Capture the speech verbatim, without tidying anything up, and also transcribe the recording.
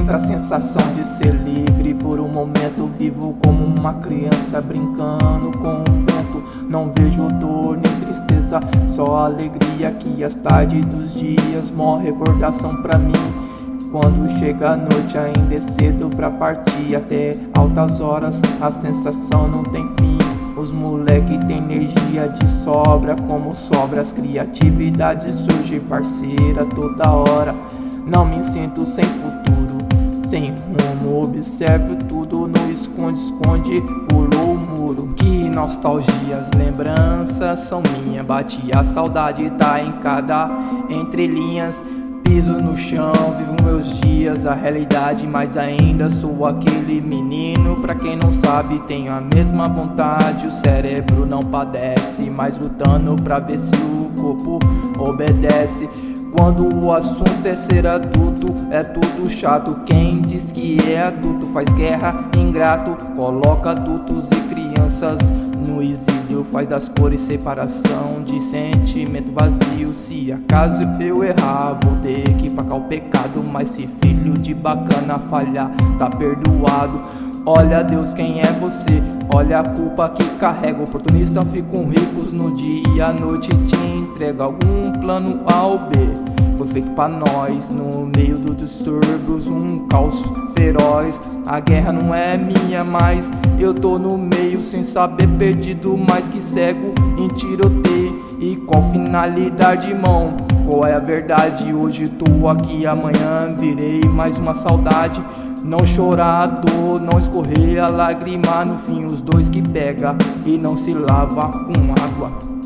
Sinto a sensação de ser livre. Por um momento vivo como uma criança brincando com o vento. Não vejo dor nem tristeza, só alegria que as tardes dos dias morre recordação pra mim. Quando chega a noite ainda é cedo pra partir. Até altas horas a sensação não tem fim. Os moleque tem energia de sobra, como sobras, criatividade surge parceira toda hora. Não me sinto sem futuro, sem rumo, observo tudo no esconde-esconde, pulou o muro. Que nostalgia, as lembranças são minha, bate a saudade, tá em cada entrelinhas. Piso no chão, vivo meus dias, a realidade, mas ainda sou aquele menino. Pra quem não sabe, tenho a mesma vontade, o cérebro não padece, mas lutando pra ver se o corpo obedece. Quando o assunto é ser adulto, é tudo chato. Quem diz que é adulto faz guerra, ingrato. Coloca adultos e crianças no exílio, faz das cores separação de sentimento vazio. Se acaso eu errar, vou ter que pagar o pecado, mas se filho de bacana falhar, tá perdoado. Olha Deus, quem é você? Olha a culpa que carrega. Oportunistas ficam ricos no dia, à noite te entrega algum plano A ou B. Foi feito pra nós, no meio dos distúrbios, um caos feroz. A guerra não é minha, mas eu tô no meio, sem saber, perdido, mais que cego em tiroteio. E qual finalidade, irmão? Qual é a verdade? Hoje tô aqui, amanhã virei mais uma saudade. Não chorar a dor, não escorrer a lágrima, no fim os dois que pega e não se lava com água.